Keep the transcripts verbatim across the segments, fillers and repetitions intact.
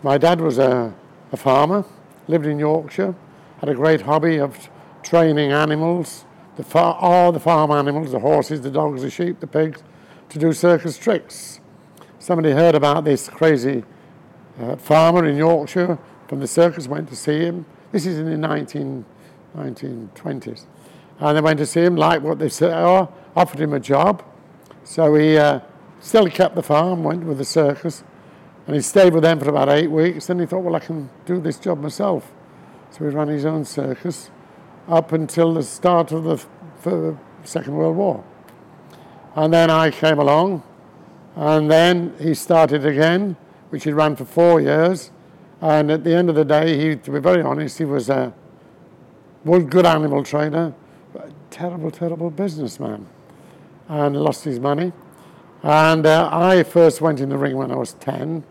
My dad was a, a farmer, lived in Yorkshire, had a great hobby of training animals, the far, all the farm animals, the horses, the dogs, the sheep, the pigs, to do circus tricks. Somebody heard about this crazy uh, farmer in Yorkshire from the circus, went to see him. This is in the nineteen, nineteen twenties. And they went to see him, liked what they saw, offered him a job. So he uh, still kept the farm, went with the circus, and he stayed with them for about eight weeks. Then he thought, well, I can do this job myself. So he ran his own circus up until the start of the, the Second World War. And then I came along, and then he started again, which he ran for four years. And at the end of the day, he, to be very honest, he was a one good animal trainer, but a terrible, terrible businessman, and lost his money. And uh, I first went in the ring when I was ten,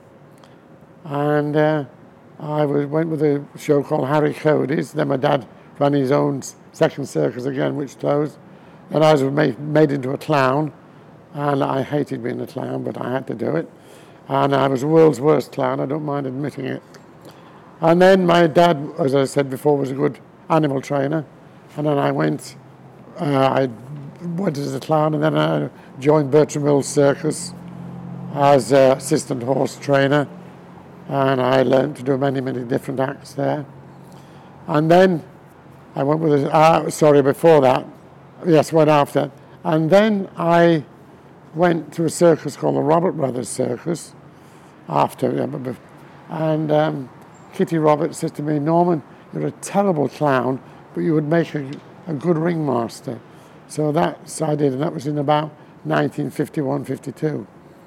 and uh, I was, went with a show called Harry Cody's. Then my dad ran his own second circus again, which closed. And I was made, made into a clown, and I hated being a clown, but I had to do it. And I was the world's worst clown, I don't mind admitting it. And then my dad, as I said before, was a good animal trainer. And then I went, uh, I went as a clown, and then I joined Bertram Mills Circus as uh, assistant horse trainer. And I learned to do many, many different acts there. And then I went with, a, uh, sorry, before that, yes, went after. And then I went to a circus called the Robert Brothers Circus after. And um, Kitty Roberts said to me, Norman, you're a terrible clown, but you would make a, a good ringmaster. So that's I did, and that was in about nineteen fifty-one, fifty-two.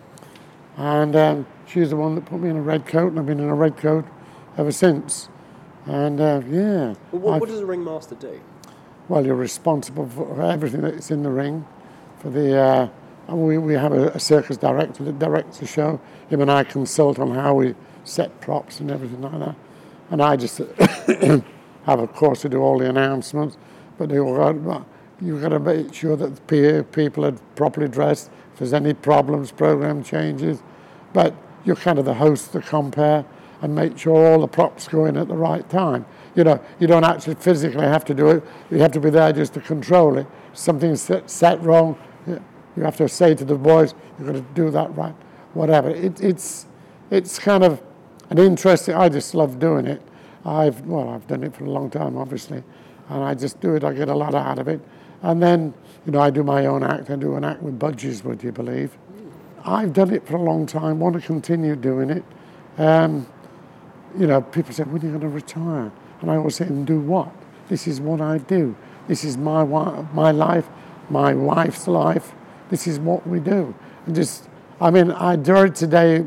And um, she's the one that put me in a red coat, and I've been in a red coat ever since. And uh, yeah. Well, what, what does a ringmaster do? Well, you're responsible for everything that's in the ring. For the uh, we we have a, a circus director that directs the show. Him and I consult on how we set props and everything like that. And I just have, of course, to do all the announcements. But you've got, you've got to make sure that the people are properly dressed. If there's any problems, program changes. But you're kind of the host, the compere, and make sure all the props go in at the right time. You know, you don't actually physically have to do it. You have to be there just to control it. Something's set, set wrong, you have to say to the boys, you've got to do that right, whatever. It, it's it's kind of an interesting, I just love doing it. I've, well, I've done it for a long time, obviously, and I just do it, I get a lot out of it. And then, you know, I do my own act. I do an act with Budgies, would you believe? I've done it for a long time, want to continue doing it. Um, you know, people say, when are you going to retire? And I always say, and do what? This is what I do. This is my my life, my wife's life. This is what we do. And just, I mean, I dread today,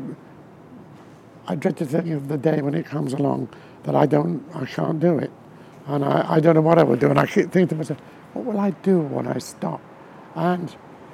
I dread to think of the day when it comes along that I don't, I can't do it. And I, I don't know what I will do. And I keep thinking to myself, what will I do when I stop? And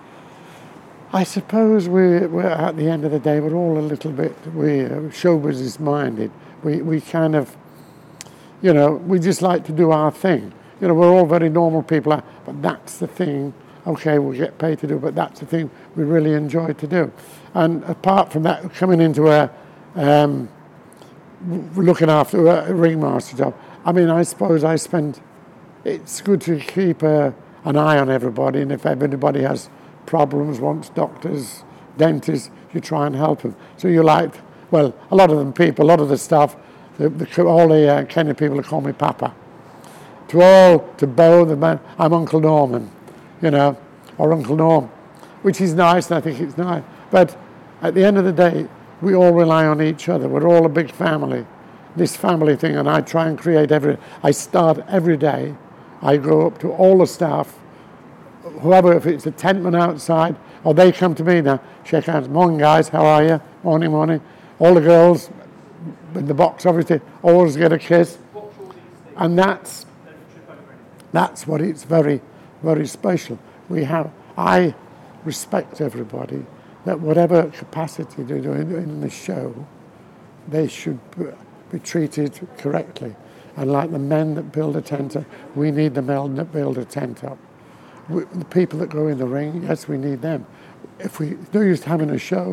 I suppose we, we're at the end of the day, we're all a little bit, we uh, show business minded. We, we kind of, you know, we just like to do our thing. You know, we're all very normal people, but that's the thing. Okay, we'll get paid to do, but that's the thing we really enjoy to do. And apart from that, coming into a, um, looking after a ringmaster job, I mean, I suppose I spend, it's good to keep a, an eye on everybody, and if anybody has problems, wants doctors, dentists, you try and help them. So you like, well, a lot of them people, a lot of the staff, the, the, all the uh, Kenya people call me Papa. To all, to Bo, the man, I'm Uncle Norman, you know, or Uncle Norm, which is nice, and I think it's nice. But at the end of the day, we all rely on each other. We're all a big family, this family thing, and I try and create every, I start every day, I go up to all the staff, whoever, if it's a tentman outside, or they come to me now, shake hands, morning guys, how are you? Morning, morning. All the girls in the box, obviously, always get a kiss. And that's, that's what it's very, very special. We have, I respect everybody, that whatever capacity they do in, in the show, they should be treated correctly. And like the men that build a tent up, we need the men that build a tent up. We, the people that go in the ring, yes, we need them. If we, it's no use having a show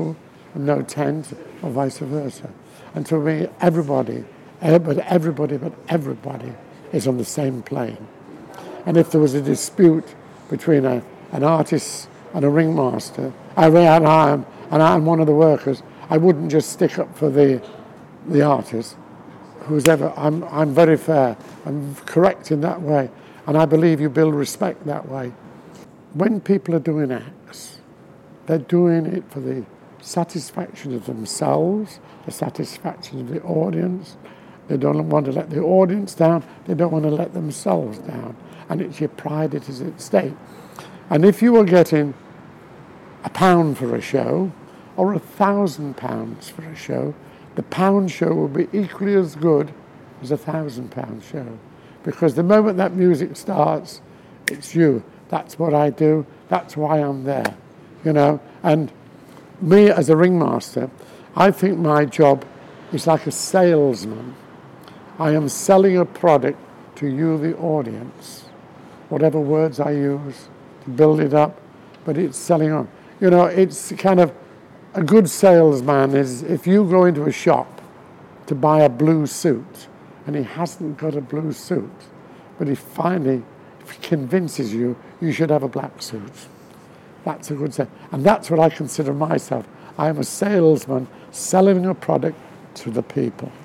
and no tent, or vice versa. And to me, everybody, but everybody, but everybody is on the same plane. And if there was a dispute between a, an artist and a ringmaster, and I am, and I'm one of the workers, I wouldn't just stick up for the the artist. Who's ever, I'm I'm very fair. I'm correct in that way, and I believe you build respect that way. When people are doing acts, they're doing it for the satisfaction of themselves, the satisfaction of the audience. They don't want to let the audience down. They don't want to let themselves down. And it's your pride that is at stake. And if you were getting a pound for a show or a thousand pounds for a show, the pound show will be equally as good as a thousand pound show. Because the moment that music starts, it's you. That's what I do. That's why I'm there. You know, and me as a ringmaster, I think my job is like a salesman. I am selling a product to you, the audience. Whatever words I use to build it up, but it's selling on. You know, it's kind of, a good salesman is if you go into a shop to buy a blue suit and he hasn't got a blue suit, but he finally if he convinces you you should have a black suit. That's a good sale. And that's what I consider myself. I am a salesman selling a product to the people.